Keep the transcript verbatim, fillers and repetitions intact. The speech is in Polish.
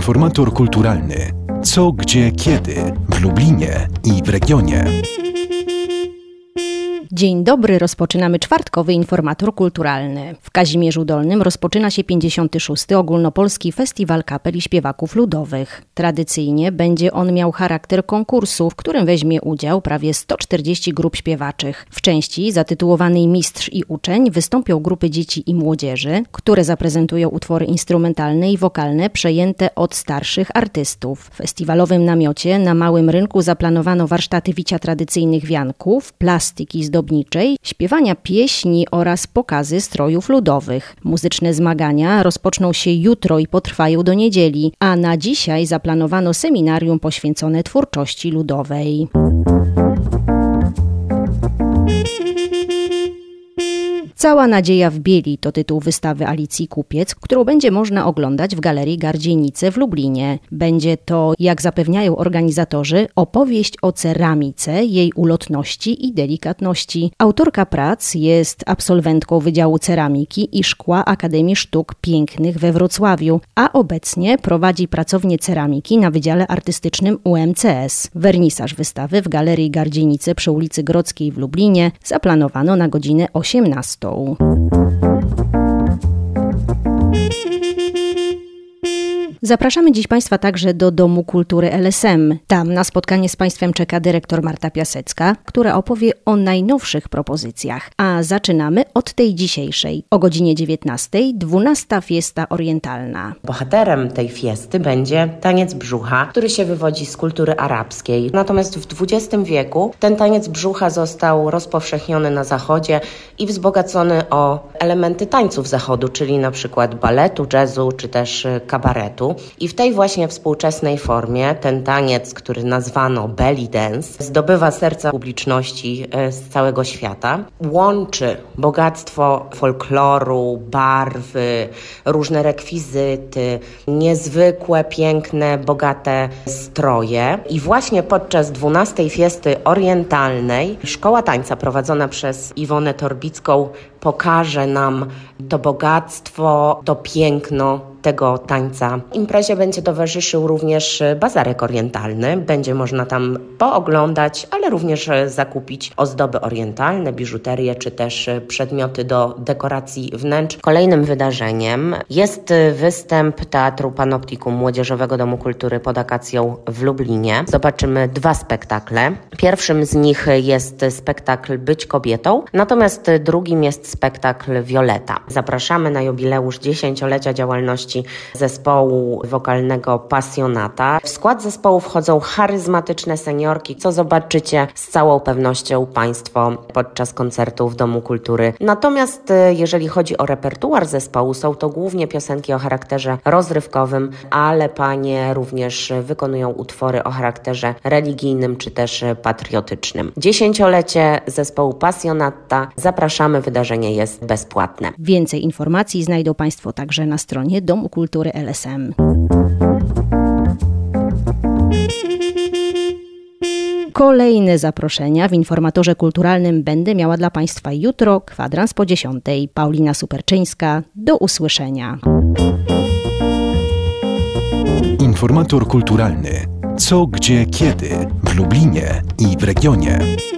Informator kulturalny. Co, gdzie, kiedy w Lublinie i w regionie. Dzień dobry, rozpoczynamy czwartkowy Informator Kulturalny. W Kazimierzu Dolnym rozpoczyna się pięćdziesiąty szósty Ogólnopolski Festiwal Kapel i Śpiewaków Ludowych. Tradycyjnie będzie on miał charakter konkursu, w którym weźmie udział prawie sto czterdzieści grup śpiewaczych. W części zatytułowanej Mistrz i Uczeń wystąpią grupy dzieci i młodzieży, które zaprezentują utwory instrumentalne i wokalne przejęte od starszych artystów. W festiwalowym namiocie na Małym Rynku zaplanowano warsztaty wicia tradycyjnych wianków, plastyki zdobniczej, śpiewania pieśni oraz pokazy strojów ludowych. Muzyczne zmagania rozpoczną się jutro i potrwają do niedzieli, a na dzisiaj zaplanowano seminarium poświęcone twórczości ludowej. Cała nadzieja w bieli to tytuł wystawy Alicji Kupiec, którą będzie można oglądać w Galerii Gardzienice w Lublinie. Będzie to, jak zapewniają organizatorzy, opowieść o ceramice, jej ulotności i delikatności. Autorka prac jest absolwentką Wydziału Ceramiki i Szkła Akademii Sztuk Pięknych we Wrocławiu, a obecnie prowadzi pracownię ceramiki na Wydziale Artystycznym U M C S. Wernisaż wystawy w Galerii Gardzienice przy ulicy Grodzkiej w Lublinie zaplanowano na godzinę osiemnastą. Zapraszamy dziś Państwa także do Domu Kultury L S M. Tam na spotkanie z Państwem czeka dyrektor Marta Piasecka, która opowie o najnowszych propozycjach. A zaczynamy od tej dzisiejszej. O godzinie dziewiętnastej dwunasta Fiesta Orientalna. Bohaterem tej fiesty będzie taniec brzucha, który się wywodzi z kultury arabskiej. Natomiast w dwudziestym wieku ten taniec brzucha został rozpowszechniony na zachodzie i wzbogacony o elementy tańców zachodu, czyli na przykład baletu, jazzu czy też kabaretu. I w tej właśnie współczesnej formie ten taniec, który nazwano belly dance, zdobywa serca publiczności z całego świata. Łączy bogactwo folkloru, barwy, różne rekwizyty, niezwykłe, piękne, bogate stroje. I właśnie podczas dwunastej Fiesty Orientalnej Szkoła Tańca prowadzona przez Iwonę Torbicką pokaże nam to bogactwo, to piękno tego tańca. Imprezie będzie towarzyszył również bazarek orientalny. Będzie można tam pooglądać, ale również zakupić ozdoby orientalne, biżuterię czy też przedmioty do dekoracji wnętrz. Kolejnym wydarzeniem jest występ Teatru Panoptikum Młodzieżowego Domu Kultury pod Akacją w Lublinie. Zobaczymy dwa spektakle. Pierwszym z nich jest spektakl Być kobietą, natomiast drugim jest spektakl Violeta. Zapraszamy na jubileusz dziesięciolecia działalności zespołu wokalnego Pasjonata. W skład zespołu wchodzą charyzmatyczne seniorki, co zobaczycie z całą pewnością Państwo podczas koncertu w Domu Kultury. Natomiast jeżeli chodzi o repertuar zespołu, są to głównie piosenki o charakterze rozrywkowym, ale panie również wykonują utwory o charakterze religijnym czy też patriotycznym. Dziesięciolecie zespołu Pasjonata. Zapraszamy, wydarzenie jest bezpłatne. Więcej informacji znajdą Państwo także na stronie Domu Kultury L S M. Kolejne zaproszenia w Informatorze Kulturalnym będę miała dla Państwa jutro, kwadrans po dziesiątej. Paulina Superczyńska. Do usłyszenia. Informator kulturalny. Co, gdzie, kiedy w Lublinie i w regionie.